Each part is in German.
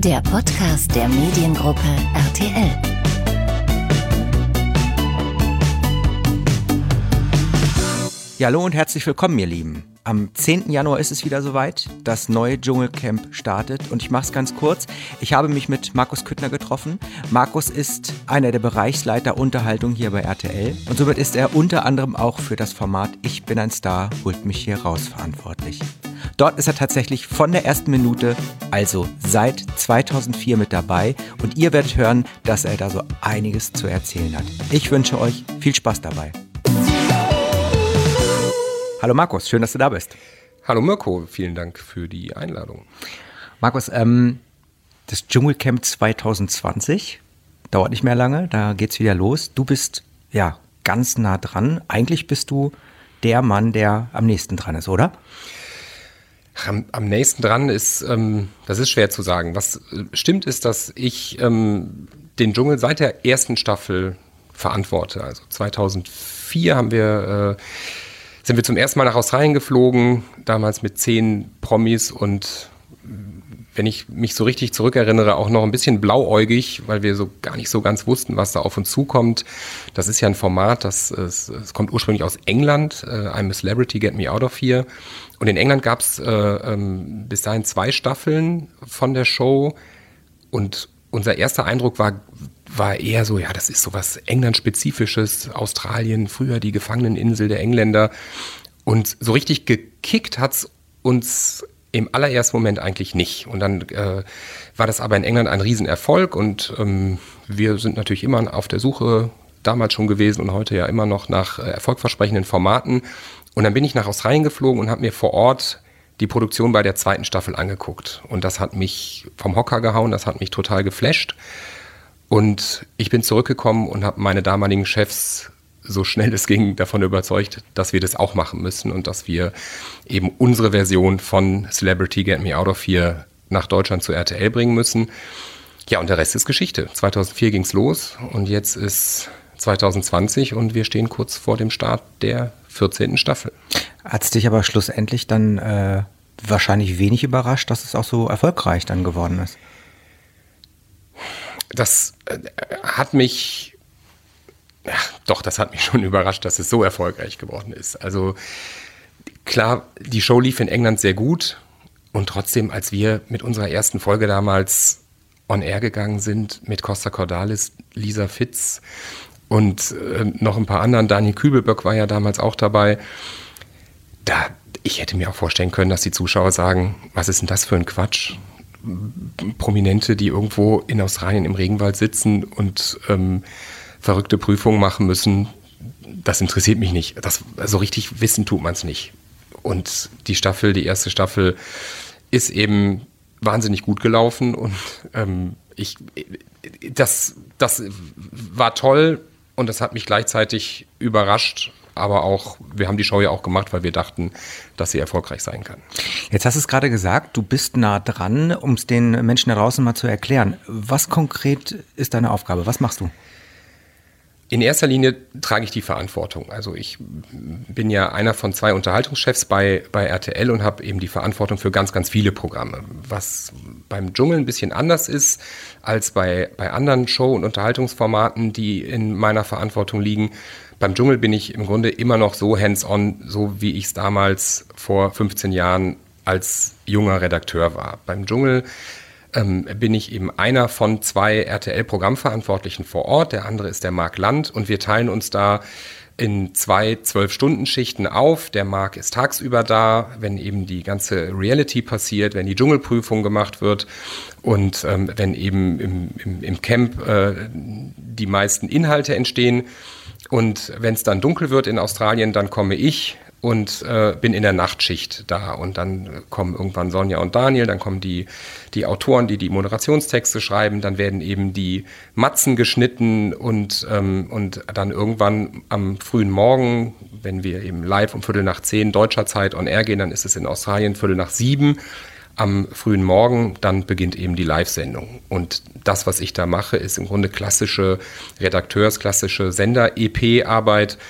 Der Podcast der Mediengruppe RTL. Ja, hallo und herzlich willkommen, ihr Lieben. Am 10. Januar ist es wieder soweit. Das neue Dschungelcamp startet und ich mache es ganz kurz. Ich habe mich mit Markus Küttner getroffen. Markus ist einer der Bereichsleiter Unterhaltung hier bei RTL und somit ist er unter anderem auch für das Format Ich bin ein Star, holt mich hier raus verantwortlich. Dort ist er tatsächlich von der ersten Minute, also seit 2004 mit dabei und ihr werdet hören, dass er da so einiges zu erzählen hat. Ich wünsche euch viel Spaß dabei. Hallo Markus, schön, dass du da bist. Hallo Mirko, vielen Dank für die Einladung. Markus, das Dschungelcamp 2020 dauert nicht mehr lange, da geht's wieder los. Du bist ja ganz nah dran. Eigentlich bist du der Mann, der am nächsten dran ist, oder? Am nächsten dran ist, das ist schwer zu sagen. Was stimmt ist, dass ich den Dschungel seit der ersten Staffel verantworte. Also 2004 sind wir zum ersten Mal nach Australien geflogen, damals mit 10 Promis und wenn ich mich so richtig zurückerinnere, auch noch ein bisschen blauäugig, weil wir so gar nicht so ganz wussten, was da auf uns zukommt. Das ist ja ein Format, es kommt ursprünglich aus England, I'm a Celebrity, Get Me Out of Here. Und in England gab es bis dahin 2 Staffeln von der Show und unser erster Eindruck war eher so, ja, das ist so was England-spezifisches, Australien, früher die Gefangeneninsel der Engländer. Und so richtig gekickt hat's uns im allerersten Moment eigentlich nicht. Und dann war das aber in England ein Riesenerfolg und wir sind natürlich immer auf der Suche, damals schon gewesen und heute ja immer noch nach erfolgversprechenden Formaten. Und dann bin ich nach Australien geflogen und habe mir vor Ort die Produktion bei der 2. Staffel angeguckt. Und das hat mich vom Hocker gehauen, das hat mich total geflasht. Und ich bin zurückgekommen und habe meine damaligen Chefs so schnell es ging davon überzeugt, dass wir das auch machen müssen und dass wir eben unsere Version von Celebrity Get Me Out of Here nach Deutschland zu RTL bringen müssen. Ja, und der Rest ist Geschichte. 2004 ging's los und jetzt ist 2020 und wir stehen kurz vor dem Start der 14. Staffel. Hat es dich aber schlussendlich dann wahrscheinlich wenig überrascht, dass es auch so erfolgreich dann geworden ist? Das hat mich schon überrascht, dass es so erfolgreich geworden ist. Also klar, die Show lief in England sehr gut und trotzdem, als wir mit unserer ersten Folge damals on air gegangen sind, mit Costa Cordalis, Lisa Fitz und noch ein paar anderen, Daniel Kübelböck war ja damals auch dabei, ich hätte mir auch vorstellen können, dass die Zuschauer sagen, was ist denn das für ein Quatsch? Prominente, die irgendwo in Australien im Regenwald sitzen und verrückte Prüfungen machen müssen, das interessiert mich nicht. Das, so richtig wissen tut man es nicht. Und die erste Staffel ist eben wahnsinnig gut gelaufen und das war toll und das hat mich gleichzeitig überrascht. Aber auch, wir haben die Show ja auch gemacht, weil wir dachten, dass sie erfolgreich sein kann. Jetzt hast du es gerade gesagt, du bist nah dran, um es den Menschen da draußen mal zu erklären. Was konkret ist deine Aufgabe? Was machst du? In erster Linie trage ich die Verantwortung. Also ich bin ja einer von 2 Unterhaltungschefs bei RTL und habe eben die Verantwortung für ganz, ganz viele Programme. Was beim Dschungel ein bisschen anders ist als bei anderen Show- und Unterhaltungsformaten, die in meiner Verantwortung liegen. Beim Dschungel bin ich im Grunde immer noch so hands-on, so wie ich es damals vor 15 Jahren als junger Redakteur war. Beim Dschungel bin ich eben einer von 2 RTL-Programmverantwortlichen vor Ort. Der andere ist der Marc Land und wir teilen uns da in 2 12-Stunden-Schichten auf. Der Marc ist tagsüber da, wenn eben die ganze Reality passiert, wenn die Dschungelprüfung gemacht wird und wenn eben im Camp die meisten Inhalte entstehen. Und wenn es dann dunkel wird in Australien, dann komme ich und bin in der Nachtschicht da. Und dann kommen irgendwann Sonja und Daniel, dann kommen die Autoren, die Moderationstexte schreiben, dann werden eben die Matzen geschnitten und dann irgendwann am frühen Morgen, wenn wir eben live um 9:45 deutscher Zeit on air gehen, dann ist es in Australien 6:45 am frühen Morgen, dann beginnt eben die Live-Sendung. Und das, was ich da mache, ist im Grunde klassische klassische Sender-EP-Arbeit.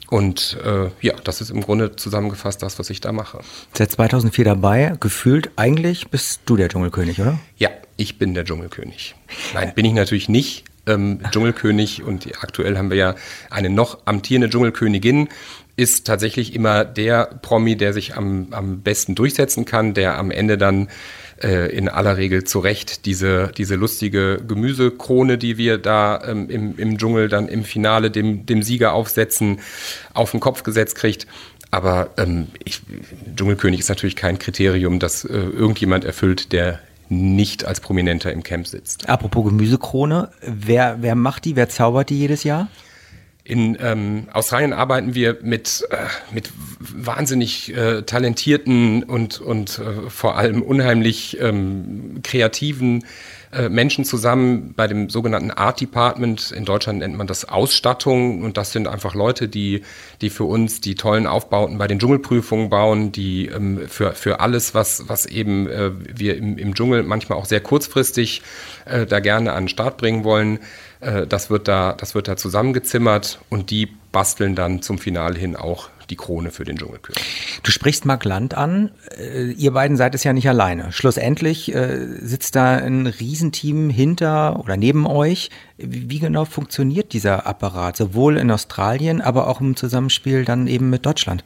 Und das ist im Grunde zusammengefasst das, was ich da mache. Seit 2004 dabei, gefühlt eigentlich bist du der Dschungelkönig, oder? Ja, ich bin der Dschungelkönig. Nein, bin ich natürlich nicht. Dschungelkönig, und aktuell haben wir ja eine noch amtierende Dschungelkönigin, ist tatsächlich immer der Promi, der sich am besten durchsetzen kann, der am Ende dann in aller Regel zu Recht diese lustige Gemüsekrone, die wir da im Dschungel dann im Finale dem Sieger aufsetzen, auf den Kopf gesetzt kriegt. Aber Dschungelkönig ist natürlich kein Kriterium, das irgendjemand erfüllt, der nicht als Prominenter im Camp sitzt. Apropos Gemüsekrone, wer macht die, wer zaubert die jedes Jahr? In Australien arbeiten wir mit wahnsinnig talentierten und vor allem unheimlich kreativen Menschen zusammen bei dem sogenannten Art Department. In Deutschland nennt man das Ausstattung, und das sind einfach Leute, die für uns die tollen Aufbauten bei den Dschungelprüfungen bauen, die für alles, was eben wir im Dschungel manchmal auch sehr kurzfristig da gerne an den Start bringen wollen. Das wird da zusammengezimmert, und die basteln dann zum Finale hin auch die Krone für den Dschungelkönig. Du sprichst Mark Land an. Ihr beiden seid es ja nicht alleine. Schlussendlich sitzt da ein Riesenteam hinter oder neben euch. Wie genau funktioniert dieser Apparat, sowohl in Australien, aber auch im Zusammenspiel dann eben mit Deutschland?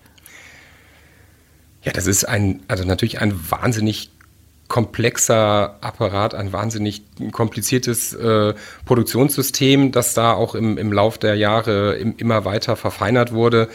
Ja, das ist natürlich ein wahnsinnig komplexer Apparat, ein wahnsinnig kompliziertes Produktionssystem, das da auch im Lauf der Jahre immer weiter verfeinert wurde.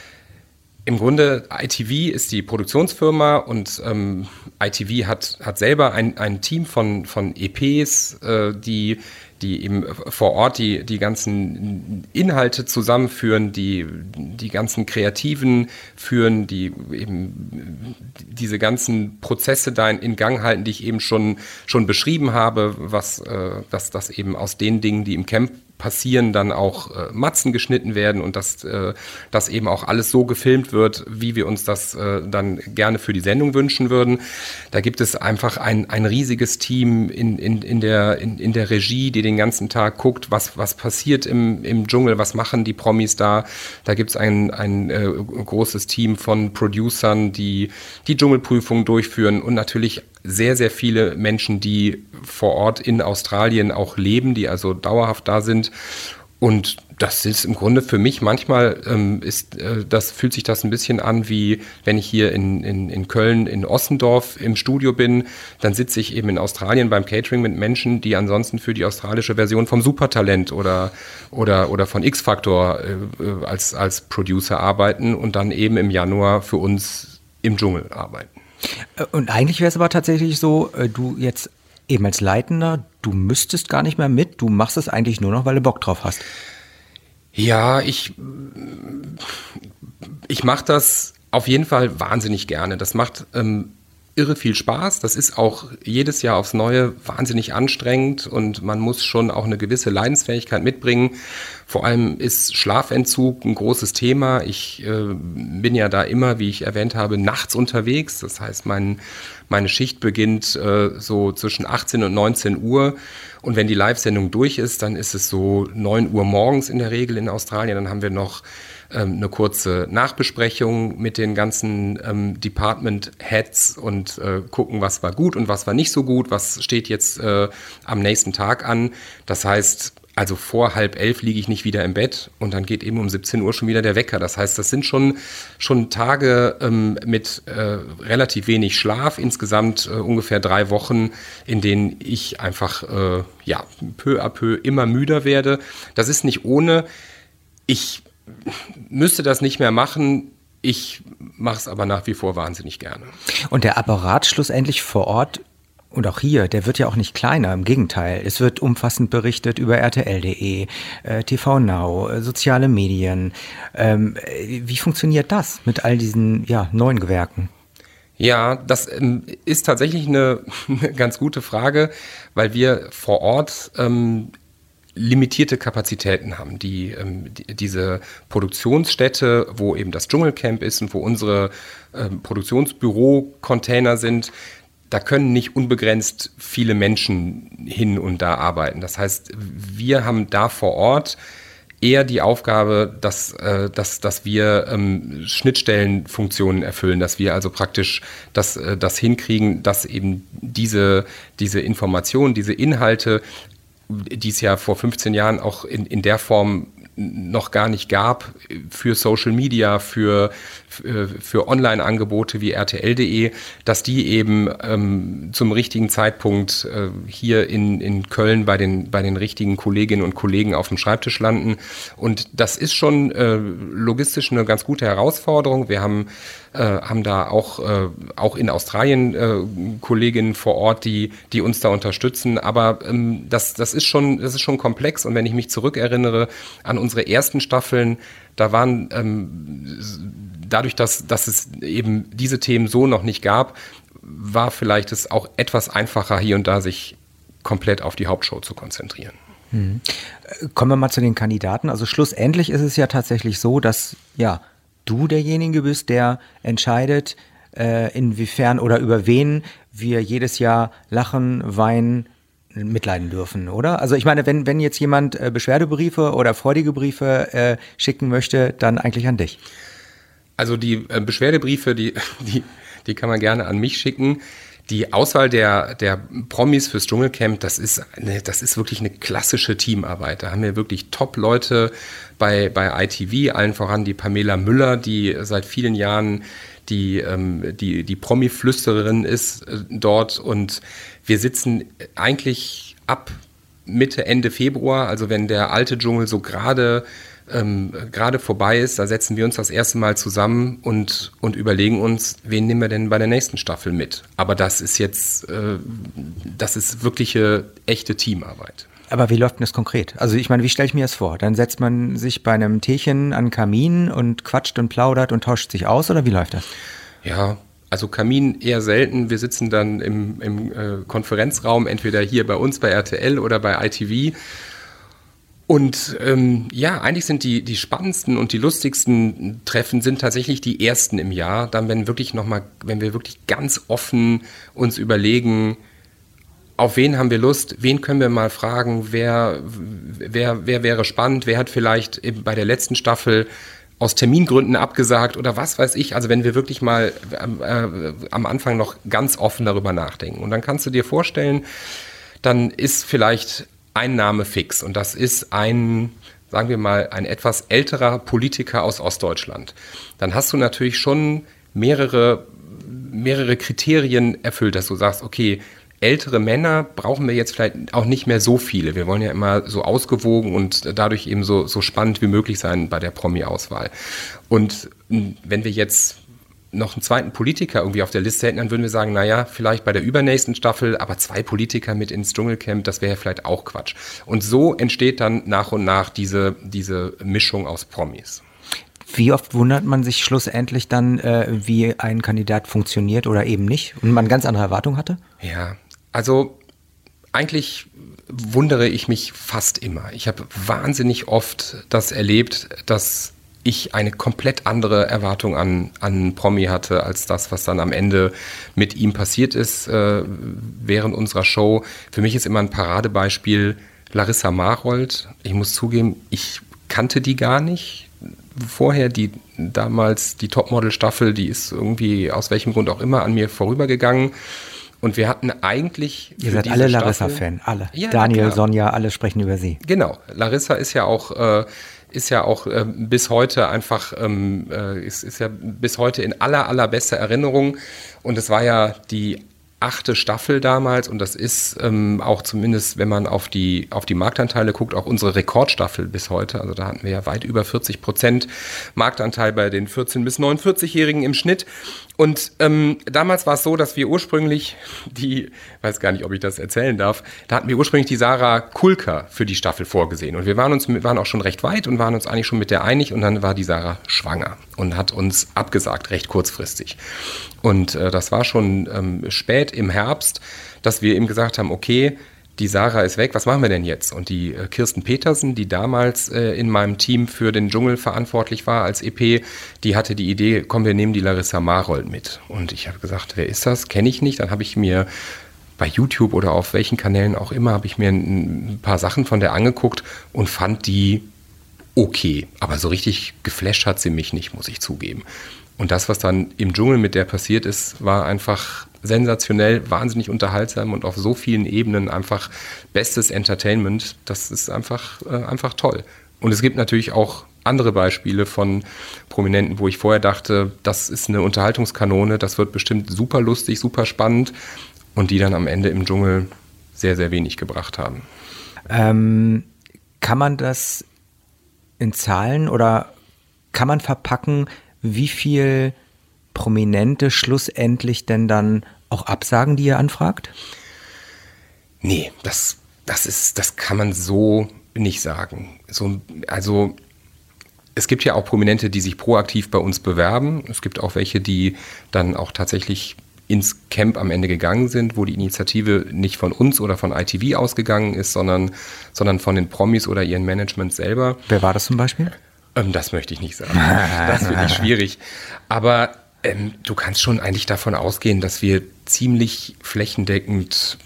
Im Grunde, ITV ist die Produktionsfirma, und ITV hat selber ein Team von EPs, die eben vor Ort die ganzen Inhalte zusammenführen, die ganzen Kreativen führen, die eben diese ganzen Prozesse da in Gang halten, die ich eben schon beschrieben habe, dass eben aus den Dingen, die im Camp passieren, dann auch Matzen geschnitten werden, und dass eben auch alles so gefilmt wird, wie wir uns das dann gerne für die Sendung wünschen würden. Da gibt es einfach ein riesiges Team in der Regie, die den ganzen Tag guckt, was passiert im Dschungel, was machen die Promis da. Da gibt es ein großes Team von Producern, die Dschungelprüfungen durchführen, und natürlich sehr, sehr viele Menschen, die vor Ort in Australien auch leben, die also dauerhaft da sind. Und das ist im Grunde für mich manchmal, fühlt sich das ein bisschen an, wie wenn ich hier in Köln, in Ossendorf im Studio bin, dann sitze ich eben in Australien beim Catering mit Menschen, die ansonsten für die australische Version vom Supertalent oder von X-Factor als Producer arbeiten und dann eben im Januar für uns im Dschungel arbeiten. Und eigentlich wäre es aber tatsächlich so, du jetzt eben als Leitender, du müsstest gar nicht mehr mit, du machst es eigentlich nur noch, weil du Bock drauf hast. Ja, ich mache das auf jeden Fall wahnsinnig gerne. Das macht irre viel Spaß. Das ist auch jedes Jahr aufs Neue wahnsinnig anstrengend, und man muss schon auch eine gewisse Leidensfähigkeit mitbringen. Vor allem ist Schlafentzug ein großes Thema. Ich bin ja da immer, wie ich erwähnt habe, nachts unterwegs. Das heißt, meine Schicht beginnt so zwischen 18 und 19 Uhr. Und wenn die Live-Sendung durch ist, dann ist es so 9 Uhr morgens in der Regel in Australien. Dann haben wir noch eine kurze Nachbesprechung mit den ganzen Department Heads und gucken, was war gut und was war nicht so gut, was steht jetzt am nächsten Tag an. Das heißt, also vor 10:30 liege ich nicht wieder im Bett, und dann geht eben um 17 Uhr schon wieder der Wecker. Das heißt, das sind schon Tage mit relativ wenig Schlaf, insgesamt ungefähr 3 Wochen, in denen ich einfach peu à peu immer müder werde. Das ist nicht ohne. Ich müsste das nicht mehr machen. Ich mache es aber nach wie vor wahnsinnig gerne. Und der Apparat schlussendlich vor Ort und auch hier, der wird ja auch nicht kleiner, im Gegenteil. Es wird umfassend berichtet über RTL.de, TV Now, soziale Medien. Wie funktioniert das mit all diesen neuen Gewerken? Ja, das ist tatsächlich eine ganz gute Frage, weil wir vor Ort limitierte Kapazitäten haben. Diese Produktionsstätte, wo eben das Dschungelcamp ist und wo unsere Produktionsbüro-Container sind, da können nicht unbegrenzt viele Menschen hin und da arbeiten. Das heißt, wir haben da vor Ort eher die Aufgabe, dass wir Schnittstellenfunktionen erfüllen, dass wir also praktisch das hinkriegen, dass eben diese Informationen, diese Inhalte, die es ja vor 15 Jahren auch in der Form noch gar nicht gab, für Social Media, für Online-Angebote wie RTL.de, dass die eben zum richtigen Zeitpunkt hier in Köln bei den richtigen Kolleginnen und Kollegen auf dem Schreibtisch landen. Und das ist schon logistisch eine ganz gute Herausforderung. Wir haben da auch in Australien Kolleginnen vor Ort, die uns da unterstützen. Aber das ist schon komplex. Und wenn ich mich zurückerinnere an unsere ersten Staffeln, da waren dadurch, dass es eben diese Themen so noch nicht gab, war vielleicht es auch etwas einfacher, hier und da sich komplett auf die Hauptshow zu konzentrieren. Kommen wir mal zu den Kandidaten. Also schlussendlich ist es ja tatsächlich so, dass du derjenige bist, der entscheidet, inwiefern oder über wen wir jedes Jahr lachen, weinen, mitleiden dürfen, oder? Also ich meine, wenn jetzt jemand Beschwerdebriefe oder freudige Briefe schicken möchte, dann eigentlich an dich. Also die Beschwerdebriefe, die kann man gerne an mich schicken. Die Auswahl der Promis fürs Dschungelcamp, das ist wirklich eine klassische Teamarbeit. Da haben wir wirklich Top-Leute bei ITV, allen voran die Pamela Müller, die seit vielen Jahren die Promi-Flüstererin ist dort. Und wir sitzen eigentlich ab Mitte, Ende Februar, also wenn der alte Dschungel so gerade vorbei ist, da setzen wir uns das erste Mal zusammen und überlegen uns, wen nehmen wir denn bei der nächsten Staffel mit. Aber das ist jetzt, das ist wirkliche, echte Teamarbeit. Aber wie läuft denn das konkret? Also ich meine, wie stelle ich mir das vor? Dann setzt man sich bei einem Teechen an den Kamin und quatscht und plaudert und tauscht sich aus, oder wie läuft das? Ja, also Kamin eher selten. Wir sitzen dann im Konferenzraum, entweder hier bei uns bei RTL oder bei ITV. Und eigentlich sind die spannendsten und die lustigsten Treffen sind tatsächlich die ersten im Jahr. Dann, wenn wir wirklich ganz offen uns überlegen, auf wen haben wir Lust, wen können wir mal fragen, wer wäre spannend, wer hat vielleicht eben bei der letzten Staffel aus Termingründen abgesagt oder was weiß ich. Also wenn wir wirklich mal am Anfang noch ganz offen darüber nachdenken. Und dann kannst du dir vorstellen, dann ist vielleicht ein Name fix und das ist sagen wir mal, ein etwas älterer Politiker aus Ostdeutschland. Dann hast du natürlich schon mehrere Kriterien erfüllt, dass du sagst, okay, ältere Männer brauchen wir jetzt vielleicht auch nicht mehr so viele. Wir wollen ja immer so ausgewogen und dadurch eben so spannend wie möglich sein bei der Promi-Auswahl. Und wenn wir jetzt noch einen zweiten Politiker irgendwie auf der Liste hätten, dann würden wir sagen, naja, vielleicht bei der übernächsten Staffel, aber 2 Politiker mit ins Dschungelcamp, das wäre vielleicht auch Quatsch. Und so entsteht dann nach und nach diese Mischung aus Promis. Wie oft wundert man sich schlussendlich dann, wie ein Kandidat funktioniert oder eben nicht und man ganz andere Erwartungen hatte? Ja, also eigentlich wundere ich mich fast immer. Ich habe wahnsinnig oft das erlebt, dass ich eine komplett andere Erwartung an Promi hatte, als das, was dann am Ende mit ihm passiert ist während unserer Show. Für mich ist immer ein Paradebeispiel Larissa Marold. Ich muss zugeben, ich kannte die gar nicht. Vorher, damals die Topmodel-Staffel, die ist irgendwie aus welchem Grund auch immer an mir vorübergegangen. Und wir hatten eigentlich... Ihr seid alle Larissa-Fan, alle. Ja, Daniel, Sonja, alle sprechen über sie. Genau. Larissa ist ja auch bis heute einfach, ist ja bis heute in allerbester Erinnerung. Und es war ja die 8. Staffel damals und das ist auch zumindest, wenn man auf die Marktanteile guckt, auch unsere Rekordstaffel bis heute. Also da hatten wir ja weit über 40% Marktanteil bei den 14- bis 49-Jährigen im Schnitt. Und damals war es so, dass wir ursprünglich weiß gar nicht, ob ich das erzählen darf, da hatten wir ursprünglich die Sarah Kulka für die Staffel vorgesehen. Und wir waren auch schon recht weit und waren uns eigentlich schon mit der einig. Und dann war die Sarah schwanger und hat uns abgesagt, recht kurzfristig. Und das war schon spät im Herbst, dass wir ihm gesagt haben, okay, die Sarah ist weg, was machen wir denn jetzt? Und die Kirsten Petersen, die damals in meinem Team für den Dschungel verantwortlich war als EP, die hatte die Idee, komm, wir nehmen die Larissa Marold mit. Und ich habe gesagt, wer ist das? Kenne ich nicht. Dann habe ich mir bei YouTube oder auf welchen Kanälen auch immer, habe ich mir ein paar Sachen von der angeguckt und fand die okay. Aber so richtig geflasht hat sie mich nicht, muss ich zugeben. Und das, was dann im Dschungel mit der passiert ist, war einfach sensationell, wahnsinnig unterhaltsam und auf so vielen Ebenen einfach bestes Entertainment. Das ist einfach toll. Und es gibt natürlich auch andere Beispiele von Prominenten, wo ich vorher dachte, das ist eine Unterhaltungskanone, das wird bestimmt super lustig, super spannend und die dann am Ende im Dschungel sehr, sehr wenig gebracht haben. Kann man das in Zahlen oder kann man verpacken, wie viel Prominente schlussendlich denn dann auch absagen, die ihr anfragt? Nee, das kann man so nicht sagen. Also es gibt ja auch Prominente, die sich proaktiv bei uns bewerben. Es gibt auch welche, die dann auch tatsächlich ins Camp am Ende gegangen sind, wo die Initiative nicht von uns oder von ITV ausgegangen ist, sondern von den Promis oder ihren Management selber. Wer war das zum Beispiel? Das möchte ich nicht sagen. Das finde ich schwierig. Aber du kannst schon eigentlich davon ausgehen, dass wir ziemlich flächendeckend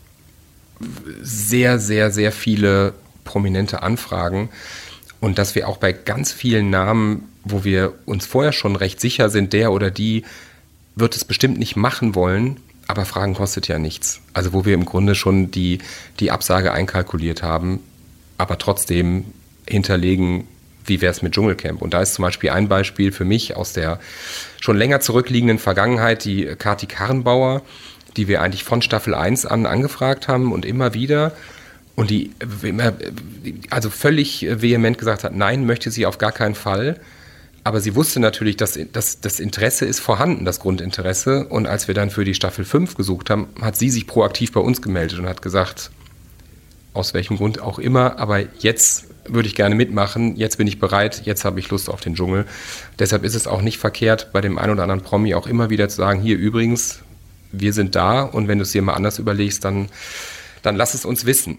sehr, sehr, sehr viele prominente Anfragen und dass wir auch bei ganz vielen Namen, wo wir uns vorher schon recht sicher sind, der oder die wird es bestimmt nicht machen wollen, aber Fragen kostet ja nichts. Also wo wir im Grunde schon die Absage einkalkuliert haben, aber trotzdem hinterlegen, wie wäre es mit Dschungelcamp. Und da ist zum Beispiel ein Beispiel für mich aus der schon länger zurückliegenden Vergangenheit, die Kati Karrenbauer, die wir eigentlich von Staffel 1 an angefragt haben und immer wieder. Und die immer, also völlig vehement gesagt hat, nein, möchte sie auf gar keinen Fall. Aber sie wusste natürlich, dass das Interesse ist vorhanden, das Grundinteresse. Und als wir dann für die Staffel 5 gesucht haben, hat sie sich proaktiv bei uns gemeldet und hat gesagt, aus welchem Grund auch immer, aber jetzt würde ich gerne mitmachen, jetzt bin ich bereit, jetzt habe ich Lust auf den Dschungel. Deshalb ist es auch nicht verkehrt, bei dem einen oder anderen Promi auch immer wieder zu sagen, hier übrigens, wir sind da und wenn du es dir mal anders überlegst, dann lass es uns wissen.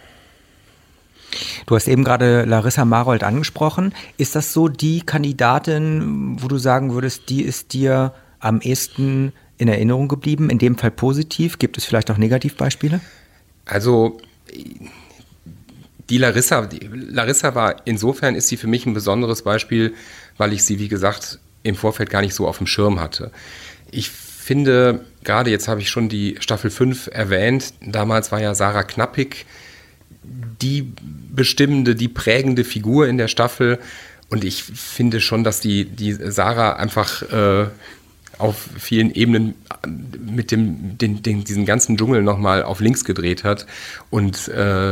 Du hast eben gerade Larissa Marold angesprochen. Ist das so die Kandidatin, wo du sagen würdest, die ist dir am ehesten in Erinnerung geblieben, in dem Fall positiv? Gibt es vielleicht auch Negativbeispiele? Also die Larissa war, insofern ist sie für mich ein besonderes Beispiel, weil ich sie, wie gesagt, im Vorfeld gar nicht so auf dem Schirm hatte. Ich finde, gerade jetzt habe ich schon die Staffel 5 erwähnt, damals war ja Sarah Knappig die bestimmende, die prägende Figur in der Staffel und ich finde schon, dass die Sarah einfach auf vielen Ebenen mit diesen ganzen Dschungel nochmal auf links gedreht hat und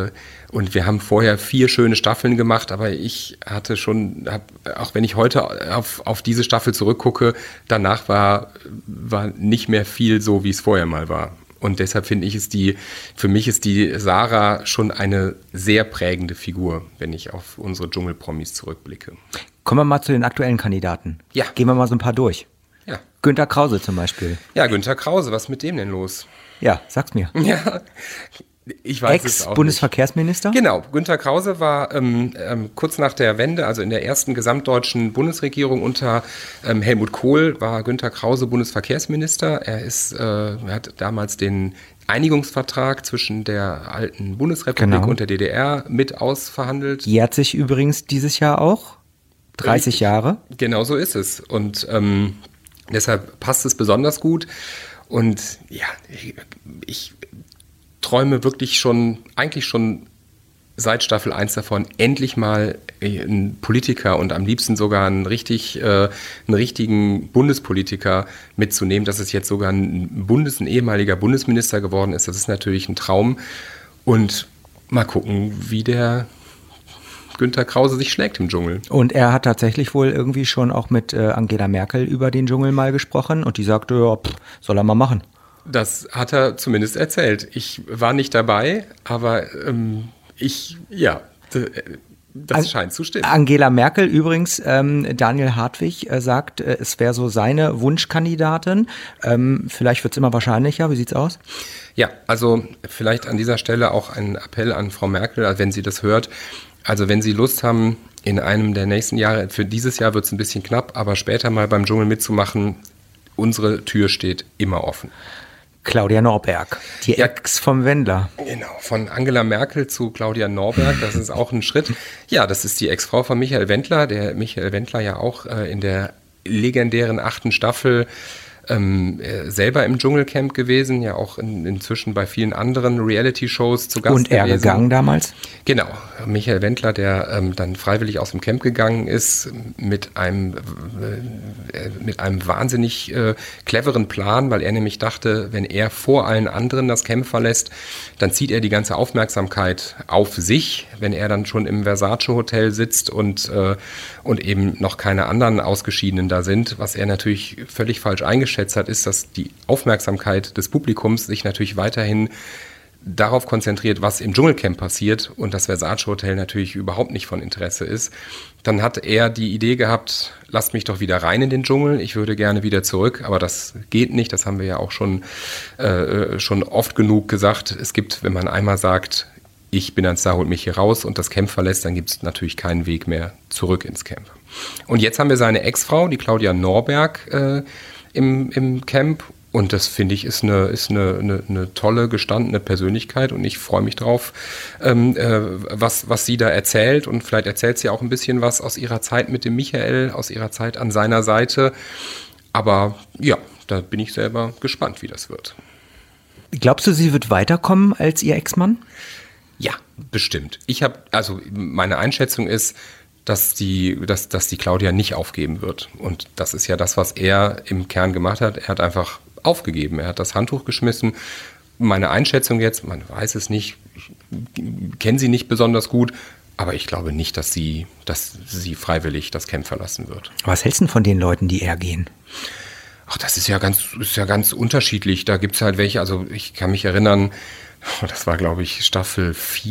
wir haben vorher 4 schöne Staffeln gemacht, aber ich hatte schon, auch wenn ich heute auf diese Staffel zurückgucke, danach war nicht mehr viel so, wie es vorher mal war. Und deshalb finde ich, für mich ist die Sarah schon eine sehr prägende Figur, wenn ich auf unsere Dschungelpromis zurückblicke. Kommen wir mal zu den aktuellen Kandidaten. Ja. Gehen wir mal so ein paar durch. Ja. Günter Krause zum Beispiel. Ja, Günter Krause, was ist mit dem denn los? Ja, sag's mir. Ja, ich weiß es auch Ex-Bundesverkehrsminister? nicht. Genau, Günter Krause war kurz nach der Wende, also in der ersten gesamtdeutschen Bundesregierung unter Helmut Kohl, war Günter Krause Bundesverkehrsminister. Er hat damals den Einigungsvertrag zwischen der alten Bundesrepublik und der DDR mit ausverhandelt. Jährt sich übrigens dieses Jahr auch. 30 Jahre. Genau so ist es. Und deshalb passt es besonders gut. Und ja, ich träume wirklich eigentlich schon seit Staffel 1 davon, endlich mal einen Politiker und am liebsten sogar einen richtigen Bundespolitiker mitzunehmen, dass es jetzt sogar ein ehemaliger Bundesminister geworden ist. Das ist natürlich ein Traum. Und mal gucken, wie der Günter Krause sich schlägt im Dschungel. Und er hat tatsächlich wohl irgendwie schon auch mit Angela Merkel über den Dschungel mal gesprochen und die sagte, ja, soll er mal machen. Das hat er zumindest erzählt. Ich war nicht dabei, aber das scheint zu stimmen. Angela Merkel übrigens, Daniel Hartwig sagt, es wäre so seine Wunschkandidatin. Vielleicht wird es immer wahrscheinlicher. Wie sieht's aus? Ja, also vielleicht an dieser Stelle auch ein Appell an Frau Merkel, wenn sie das hört. Also wenn Sie Lust haben, in einem der nächsten Jahre, für dieses Jahr wird es ein bisschen knapp, aber später mal beim Dschungel mitzumachen, unsere Tür steht immer offen. Claudia Norberg, die Ex vom Wendler. Genau, von Angela Merkel zu Claudia Norberg, das ist auch ein Schritt. Ja, das ist die Ex-Frau von Michael Wendler, der Michael Wendler ja auch in der legendären 8. Staffel selber im Dschungelcamp gewesen, ja auch inzwischen bei vielen anderen Reality-Shows zu Gast gewesen. Und er gegangen damals? Genau, Michael Wendler, der dann freiwillig aus dem Camp gegangen ist mit einem wahnsinnig cleveren Plan, weil er nämlich dachte, wenn er vor allen anderen das Camp verlässt, dann zieht er die ganze Aufmerksamkeit auf sich, wenn er dann schon im Versace-Hotel sitzt und eben noch keine anderen Ausgeschiedenen da sind, was er natürlich völlig falsch eingeschätzt hat, ist, dass die Aufmerksamkeit des Publikums sich natürlich weiterhin darauf konzentriert, was im Dschungelcamp passiert und das Versace Hotel natürlich überhaupt nicht von Interesse ist. Dann hat er die Idee gehabt, lasst mich doch wieder rein in den Dschungel, ich würde gerne wieder zurück, aber das geht nicht, das haben wir ja auch schon oft genug gesagt. Es gibt, wenn man einmal sagt, ich bin ein Star, holt mich hier raus und das Camp verlässt, dann gibt es natürlich keinen Weg mehr zurück ins Camp. Und jetzt haben wir seine Ex-Frau, die Claudia Norberg, im Camp und das finde ich ist eine tolle, gestandene Persönlichkeit und ich freue mich drauf, was sie da erzählt und vielleicht erzählt sie auch ein bisschen was aus ihrer Zeit mit dem Michael, aus ihrer Zeit an seiner Seite, aber ja, da bin ich selber gespannt, wie das wird. Glaubst du, sie wird weiterkommen als ihr Ex-Mann? Ja, bestimmt. Meine Einschätzung ist, dass die Claudia nicht aufgeben wird. Und das ist ja das, was er im Kern gemacht hat. Er hat einfach aufgegeben. Er hat das Handtuch geschmissen. Meine Einschätzung jetzt, man weiß es nicht, ich kenne sie nicht besonders gut, aber ich glaube nicht, dass sie freiwillig das Camp verlassen wird. Was hältst du von den Leuten, die eher gehen? Ach, das ist ja ganz unterschiedlich. Da gibt es halt welche, also ich kann mich erinnern, das war, glaube ich, Staffel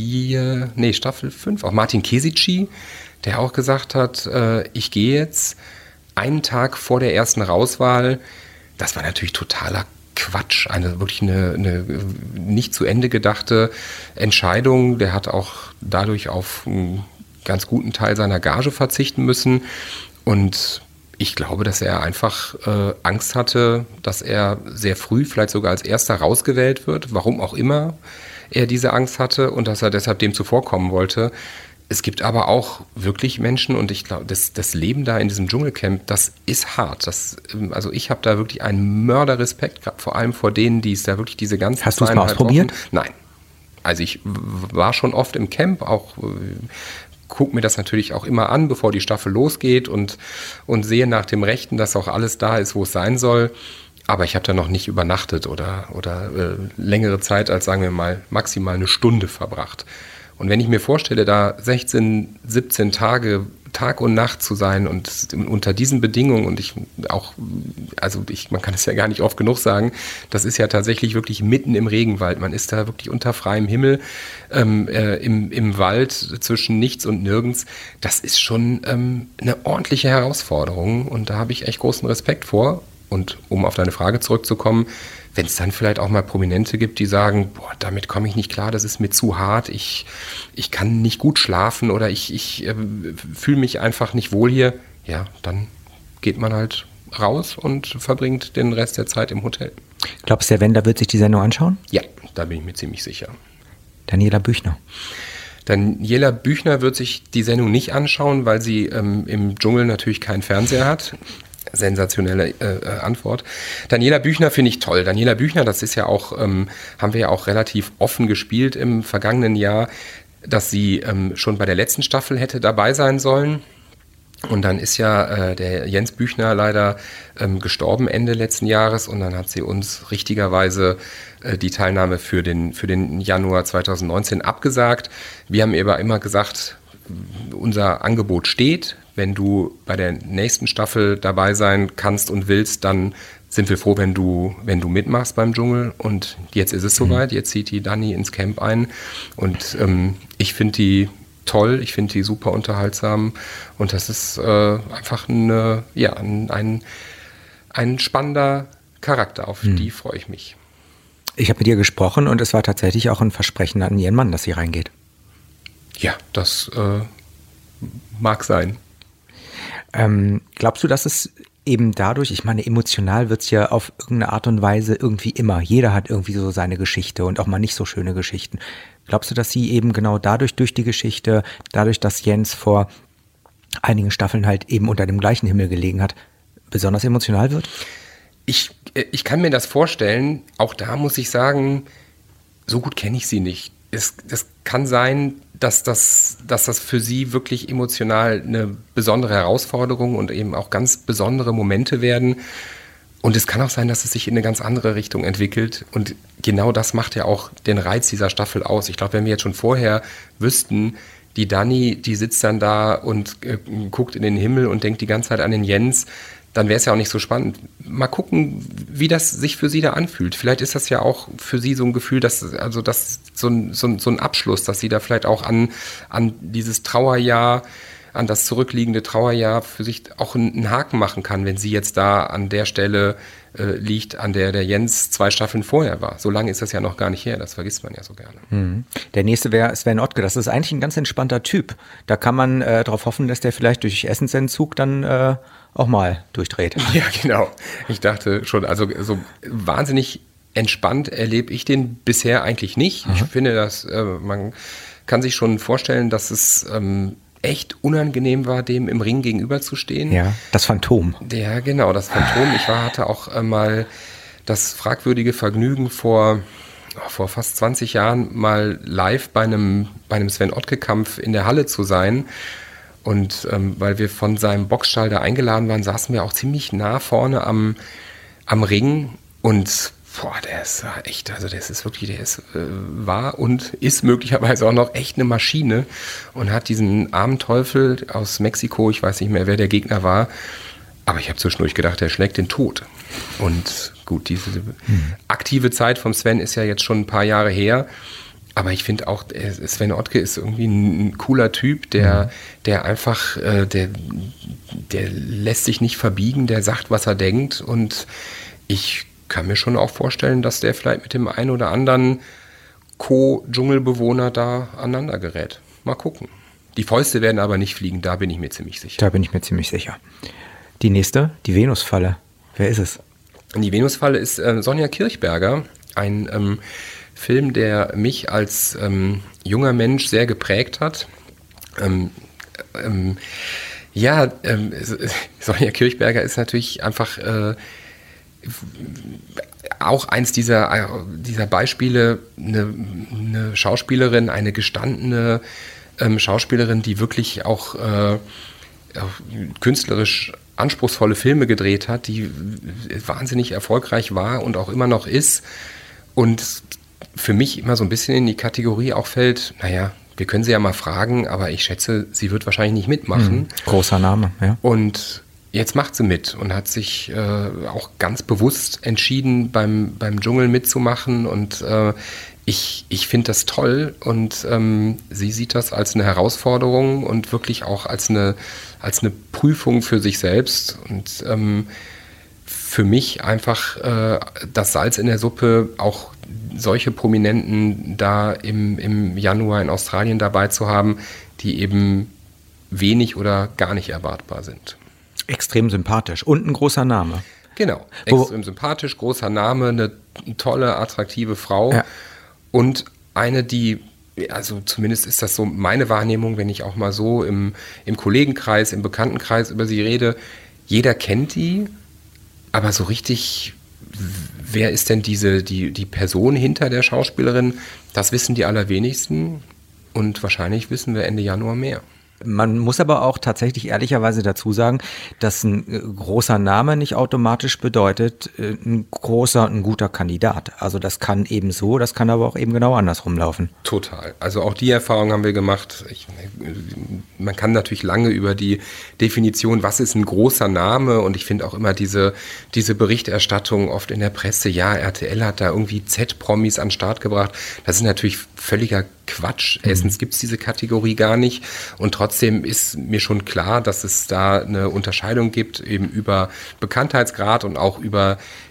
5, auch Martin Kesici, der auch gesagt hat, ich gehe jetzt einen Tag vor der ersten Rauswahl. Das war natürlich totaler Quatsch, wirklich eine nicht zu Ende gedachte Entscheidung. Der hat auch dadurch auf einen ganz guten Teil seiner Gage verzichten müssen. Und ich glaube, dass er einfach Angst hatte, dass er sehr früh, vielleicht sogar als Erster rausgewählt wird, warum auch immer er diese Angst hatte und dass er deshalb dem zuvorkommen wollte. Es gibt aber auch wirklich Menschen und ich glaube, das Leben da in diesem Dschungelcamp, das ist hart. Also ich habe da wirklich einen Mörderrespekt gehabt, vor allem vor denen, die es da wirklich diese ganzen... Hast du es mal ausprobiert? Nein. Also ich war schon oft im Camp, auch gucke mir das natürlich auch immer an, bevor die Staffel losgeht und sehe nach dem Rechten, dass auch alles da ist, wo es sein soll. Aber ich habe da noch nicht übernachtet oder längere Zeit als, sagen wir mal, maximal eine Stunde verbracht. Und wenn ich mir vorstelle, da 16, 17 Tage, Tag und Nacht zu sein und unter diesen Bedingungen und man kann es ja gar nicht oft genug sagen, das ist ja tatsächlich wirklich mitten im Regenwald. Man ist da wirklich unter freiem Himmel im Wald zwischen nichts und nirgends. Das ist schon eine ordentliche Herausforderung und da habe ich echt großen Respekt vor. Und um auf deine Frage zurückzukommen, wenn es dann vielleicht auch mal Prominente gibt, die sagen, boah, damit komme ich nicht klar, das ist mir zu hart, ich kann nicht gut schlafen oder ich fühle mich einfach nicht wohl hier, ja, dann geht man halt raus und verbringt den Rest der Zeit im Hotel. Glaubst du, der Wendler wird sich die Sendung anschauen? Ja, da bin ich mir ziemlich sicher. Daniela Büchner. Daniela Büchner wird sich die Sendung nicht anschauen, weil sie im Dschungel natürlich keinen Fernseher hat. Sensationelle Antwort. Daniela Büchner finde ich toll. Daniela Büchner, das ist ja auch, haben wir ja auch relativ offen gespielt im vergangenen Jahr, dass sie schon bei der letzten Staffel hätte dabei sein sollen. Und dann ist ja der Jens Büchner leider gestorben Ende letzten Jahres und dann hat sie uns richtigerweise die Teilnahme für den Januar 2019 abgesagt. Wir haben aber immer gesagt, unser Angebot steht. Wenn du bei der nächsten Staffel dabei sein kannst und willst, dann sind wir froh, wenn du mitmachst beim Dschungel. Und jetzt ist es soweit, jetzt zieht die Dani ins Camp ein. Und ich finde die toll, ich finde die super unterhaltsam. Und das ist einfach ein spannender Charakter, auf die freue ich mich. Ich habe mit ihr gesprochen und es war tatsächlich auch ein Versprechen an ihren Mann, dass sie reingeht. Ja, das mag sein. Glaubst du, dass es eben dadurch, ich meine, emotional wird's ja auf irgendeine Art und Weise irgendwie immer. Jeder hat irgendwie so seine Geschichte und auch mal nicht so schöne Geschichten. Glaubst du, dass sie eben genau dadurch, durch die Geschichte, dadurch, dass Jens vor einigen Staffeln halt eben unter dem gleichen Himmel gelegen hat, besonders emotional wird? Ich kann mir das vorstellen. Auch da muss ich sagen, so gut kenne ich sie nicht. Es kann sein, dass das für sie wirklich emotional eine besondere Herausforderung und eben auch ganz besondere Momente werden. Und es kann auch sein, dass es sich in eine ganz andere Richtung entwickelt. Und genau das macht ja auch den Reiz dieser Staffel aus. Ich glaube, wenn wir jetzt schon vorher wüssten, die Dani, die sitzt dann da und guckt in den Himmel und denkt die ganze Zeit an den Jens, dann wäre es ja auch nicht so spannend. Mal gucken, wie das sich für sie da anfühlt. Vielleicht ist das ja auch für sie so ein Gefühl, dass so ein Abschluss, dass sie da vielleicht auch an dieses Trauerjahr, an das zurückliegende Trauerjahr für sich auch einen Haken machen kann, wenn sie jetzt da an der Stelle liegt, an der Jens 2 Staffeln vorher war. So lange ist das ja noch gar nicht her, das vergisst man ja so gerne. Mhm. Der nächste wäre Sven Ottke, das ist eigentlich ein ganz entspannter Typ. Da kann man darauf hoffen, dass der vielleicht durch Essensentzug dann auch mal durchdreht. Ja, genau. Ich dachte schon, also so wahnsinnig entspannt erlebe ich den bisher eigentlich nicht. Ich finde, dass man kann sich schon vorstellen, dass es echt unangenehm war, dem im Ring gegenüberzustehen. Ja, das Phantom. Ja, genau, das Phantom. Ich hatte auch mal das fragwürdige Vergnügen vor fast 20 Jahren mal live bei einem Sven Ottke-Kampf in der Halle zu sein. Und weil wir von seinem Boxstall da eingeladen waren, saßen wir auch ziemlich nah vorne am Ring. Und der ist echt, also war und ist möglicherweise auch noch echt eine Maschine und hat diesen armen Teufel aus Mexiko, ich weiß nicht mehr, wer der Gegner war, aber ich habe zwischendurch gedacht, der schlägt den Tod. Und gut, diese aktive Zeit vom Sven ist ja jetzt schon ein paar Jahre her, aber ich finde auch, Sven Ottke ist irgendwie ein cooler Typ, der einfach, der lässt sich nicht verbiegen, der sagt, was er denkt, und ich kann mir schon auch vorstellen, dass der vielleicht mit dem einen oder anderen Co-Dschungelbewohner da aneinander gerät. Mal gucken. Die Fäuste werden aber nicht fliegen, da bin ich mir ziemlich sicher. Da bin ich mir ziemlich sicher. Die nächste, die Venusfalle. Wer ist es? Die Venusfalle ist Sonja Kirchberger, ein Film, der mich als junger Mensch sehr geprägt hat. Sonja Kirchberger ist natürlich einfach auch eins dieser Beispiele, eine Schauspielerin, eine gestandene Schauspielerin, die wirklich auch künstlerisch anspruchsvolle Filme gedreht hat, die wahnsinnig erfolgreich war und auch immer noch ist. Und für mich immer so ein bisschen in die Kategorie auch fällt, naja, wir können sie ja mal fragen, aber ich schätze, sie wird wahrscheinlich nicht mitmachen. Großer Name, ja. Und jetzt macht sie mit und hat sich auch ganz bewusst entschieden, beim Dschungel mitzumachen. Und ich finde das toll. Und sie sieht das als eine Herausforderung und wirklich auch als eine Prüfung für sich selbst. Und für mich einfach das Salz in der Suppe, auch solche Prominenten da im Januar in Australien dabei zu haben, die eben wenig oder gar nicht erwartbar sind. Extrem sympathisch und ein großer Name. Genau, extrem sympathisch, großer Name, eine tolle, attraktive Frau, ja. Und eine, die, also zumindest ist das so meine Wahrnehmung, wenn ich auch mal so im Kollegenkreis, im Bekanntenkreis über sie rede, jeder kennt die, aber so richtig, wer ist denn die Person hinter der Schauspielerin, das wissen die allerwenigsten, und wahrscheinlich wissen wir Ende Januar mehr. Man muss aber auch tatsächlich ehrlicherweise dazu sagen, dass ein großer Name nicht automatisch bedeutet, ein guter Kandidat. Also das kann eben so, das kann aber auch eben genau andersrum laufen. Total. Also auch die Erfahrung haben wir gemacht. Man kann natürlich lange über die Definition, was ist ein großer Name, und ich finde auch immer diese Berichterstattung oft in der Presse, ja, RTL hat da irgendwie Z-Promis an den Start gebracht. Das ist natürlich völliger Quatsch. Erstens gibt es diese Kategorie gar nicht, und trotzdem ist mir schon klar, dass es da eine Unterscheidung gibt, eben über Bekanntheitsgrad und auch über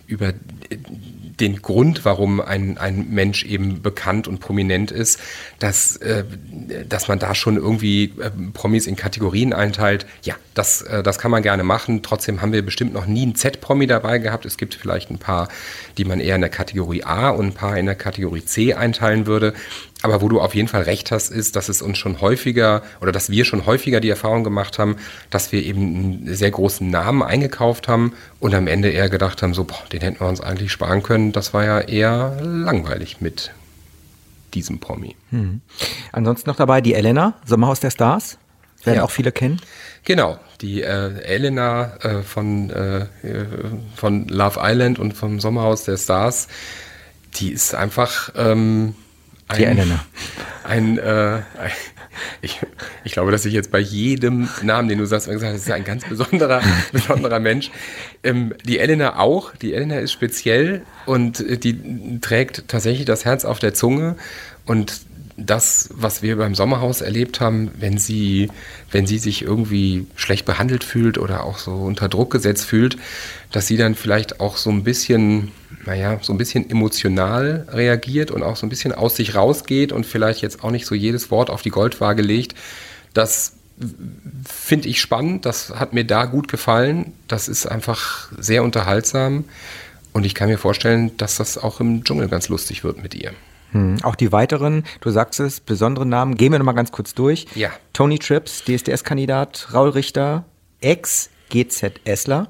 den Grund, warum ein Mensch eben bekannt und prominent ist, dass man da schon irgendwie Promis in Kategorien einteilt. Ja, das kann man gerne machen. Trotzdem haben wir bestimmt noch nie einen Z-Promi dabei gehabt. Es gibt vielleicht ein paar, die man eher in der Kategorie A und ein paar in der Kategorie C einteilen würde. Aber wo du auf jeden Fall recht hast, ist, dass es uns schon häufiger oder dass wir schon häufiger die Erfahrung gemacht haben, dass wir eben einen sehr großen Namen eingekauft haben und am Ende eher gedacht haben, so, den hätten wir uns eigentlich sparen können. Das war ja eher langweilig mit diesem Promi. Ansonsten noch dabei die Elena, Sommerhaus der Stars. Werden auch viele kennen. Genau, die Elena von Love Island und vom Sommerhaus der Stars, die ist einfach die Elena. Ich glaube, dass ich jetzt bei jedem Namen, den du sagst, das ist ein ganz besonderer Mensch. Die Elena auch. Die Elena ist speziell und die trägt tatsächlich das Herz auf der Zunge. Und das, was wir beim Sommerhaus erlebt haben, wenn sie sich irgendwie schlecht behandelt fühlt oder auch so unter Druck gesetzt fühlt, dass sie dann vielleicht auch so ein bisschen emotional reagiert und auch so ein bisschen aus sich rausgeht und vielleicht jetzt auch nicht so jedes Wort auf die Goldwaage legt. Das finde ich spannend, das hat mir da gut gefallen. Das ist einfach sehr unterhaltsam und ich kann mir vorstellen, dass das auch im Dschungel ganz lustig wird mit ihr. Auch die weiteren, du sagst es, besonderen Namen, gehen wir nochmal ganz kurz durch. Ja. Tony Trips, DSDS-Kandidat, Raul Richter, Ex-GZSler,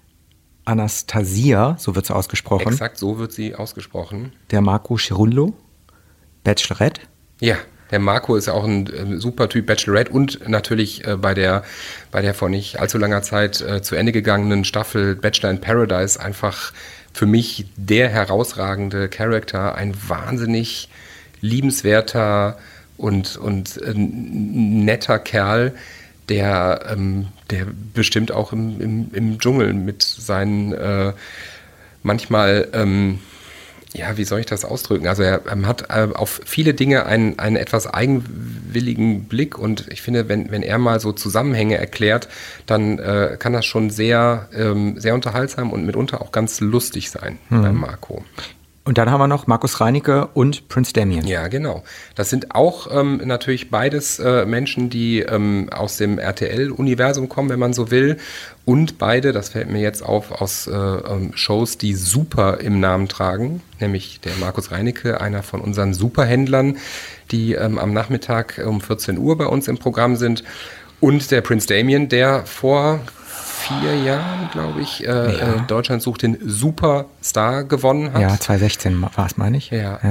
Anastasia, so wird sie ausgesprochen. Exakt, so wird sie ausgesprochen. Der Marco Cerullo, Bachelorette. Ja, der Marco ist auch ein super Typ, Bachelorette und natürlich bei der vor nicht allzu langer Zeit zu Ende gegangenen Staffel Bachelor in Paradise einfach für mich der herausragende Charakter, ein wahnsinnig liebenswerter und netter Kerl, der bestimmt auch im Dschungel mit seinen manchmal, wie soll ich das ausdrücken? Also er hat auf viele Dinge einen etwas eigenwilligen Blick und ich finde, wenn er mal so Zusammenhänge erklärt, dann kann das schon sehr, sehr unterhaltsam und mitunter auch ganz lustig sein bei Marco. Und dann haben wir noch Markus Reinicke und Prince Damien. Ja, genau. Das sind auch natürlich beides Menschen, die aus dem RTL-Universum kommen, wenn man so will. Und beide, das fällt mir jetzt auf, aus Shows, die Super im Namen tragen. Nämlich der Markus Reinicke, einer von unseren Superhändlern, die am Nachmittag um 14 Uhr bei uns im Programm sind. Und der Prince Damien, der vor 4 Jahren, glaube ich, Deutschland sucht den Superstar gewonnen hat. Ja, 2016 war es, meine ich. Ja.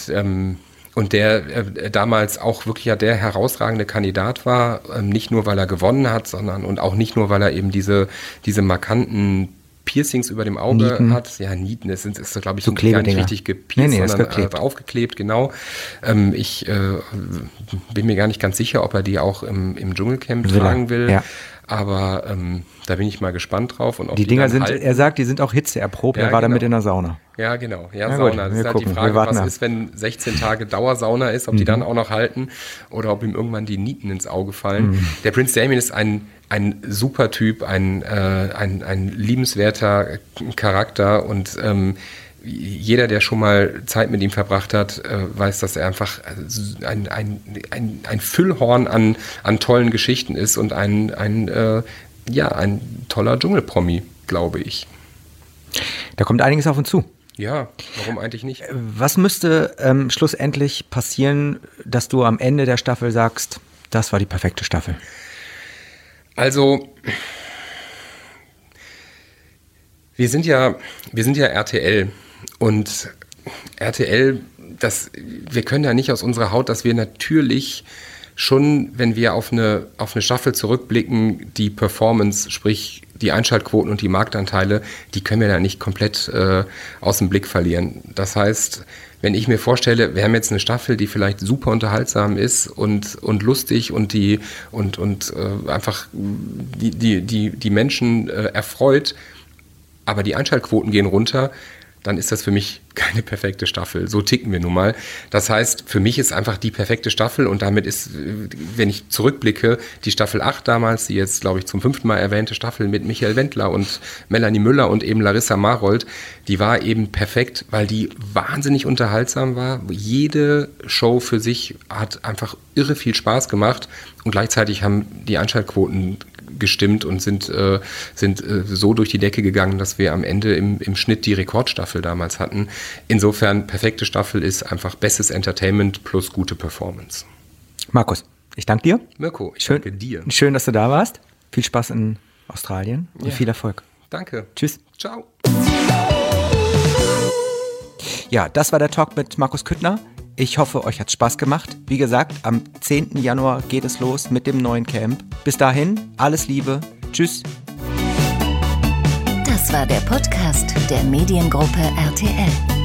Und der damals auch wirklich ja der herausragende Kandidat war, nicht nur, weil er gewonnen hat, sondern und auch nicht nur, weil er eben diese markanten Piercings über dem Auge Nieten. Hat. Ja, Nieten, ist glaube ich, so gar nicht richtig gepierst, sondern geklebt. Aufgeklebt, genau. Ich bin mir gar nicht ganz sicher, ob er die auch im Dschungelcamp tragen will. Ja. Aber da bin ich mal gespannt drauf. Und ob die Dinger sind, er sagt, die sind auch hitzeerprobt. Ja, er war damit in der Sauna. Ja, genau. Ja, Sauna. Das ist halt die Frage, was ist, wenn 16 Tage Dauersauna ist, ob die dann auch noch halten oder ob ihm irgendwann die Nieten ins Auge fallen. Der Prince Damien ist ein super Typ, ein liebenswerter Charakter und jeder, der schon mal Zeit mit ihm verbracht hat, weiß, dass er einfach ein Füllhorn an tollen Geschichten ist und ein toller Dschungelpromi, glaube ich. Da kommt einiges auf uns zu. Ja, warum eigentlich nicht? Was müsste schlussendlich passieren, dass du am Ende der Staffel sagst, das war die perfekte Staffel? Also, wir sind ja RTL und RTL, wir können da nicht aus unserer Haut, dass wir natürlich schon, wenn wir auf eine Staffel zurückblicken, die Performance, sprich die Einschaltquoten und die Marktanteile, die können wir da nicht komplett aus dem Blick verlieren. Das heißt, wenn ich mir vorstelle, wir haben jetzt eine Staffel, die vielleicht super unterhaltsam ist und lustig und einfach die Menschen erfreut, aber die Einschaltquoten gehen runter, dann ist das für mich keine perfekte Staffel. So ticken wir nun mal. Das heißt, für mich ist einfach die perfekte Staffel und damit ist, wenn ich zurückblicke, die Staffel 8 damals, die jetzt, glaube ich, zum 5. Mal erwähnte Staffel mit Michael Wendler und Melanie Müller und eben Larissa Marold, die war eben perfekt, weil die wahnsinnig unterhaltsam war. Jede Show für sich hat einfach irre viel Spaß gemacht und gleichzeitig haben die Einschaltquoten gestimmt und sind so durch die Decke gegangen, dass wir am Ende im Schnitt die Rekordstaffel damals hatten. Insofern, perfekte Staffel ist einfach bestes Entertainment plus gute Performance. Markus, ich danke dir. Mirko, ich danke dir. Schön, dass du da warst. Viel Spaß in Australien und viel Erfolg. Danke. Tschüss. Ciao. Ja, das war der Talk mit Markus Küttner. Ich hoffe, euch hat Spaß gemacht. Wie gesagt, am 10. Januar geht es los mit dem neuen Camp. Bis dahin, alles Liebe. Tschüss. Das war der Podcast der Mediengruppe RTL.